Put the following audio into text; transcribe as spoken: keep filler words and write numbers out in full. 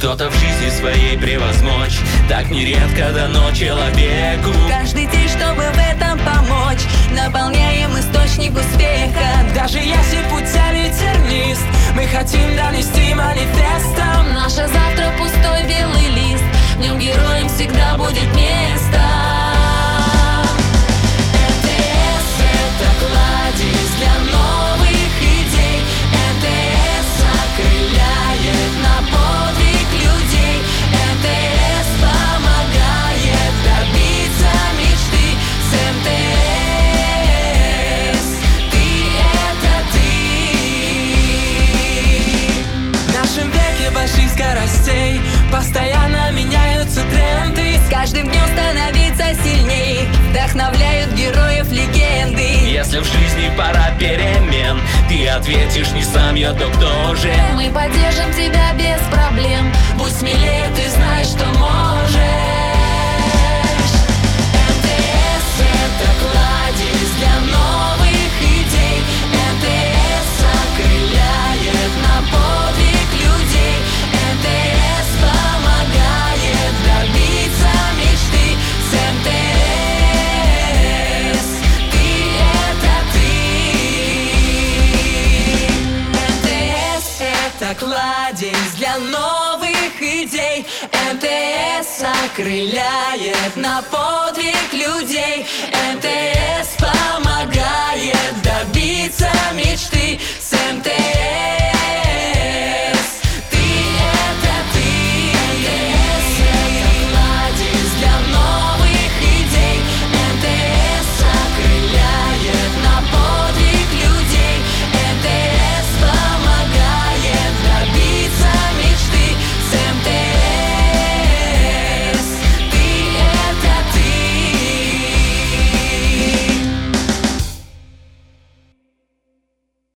что-то в жизни своей превозмочь. Так нередко дано человеку. Каждый день, чтобы в этом помочь, наполняем источник успеха. Даже если путями тернист, мы хотим донести манифестом. Наше завтра пустой белый лист, в нем героям всегда будет место. эн тэ эс — это кладезь для новых идей. эн тэ эс окрыляет на подвиг людей. эн тэ эс помогает добиться мечты. С эн тэ эс ты — это ты. В нашем веке больших скоростей постоянно меняются тренды. С каждым днем становиться сильней вдохновляют героев легенды. Если в жизни пора перемен, ты ответишь не сам я, то кто же? Мы поддержим тебя без проблем. Будь смелее, ты знаешь, что можешь. эн тэ эс — это кладезь для новых идей. эн тэ эс окрыляет на подвиг людей. эн тэ эс помогает добиться мечты. С эн тэ эс ты — это ты. эн тэ эс — это кладезь для новых идей. эн тэ эс окрыляет на подвиг людей. эн тэ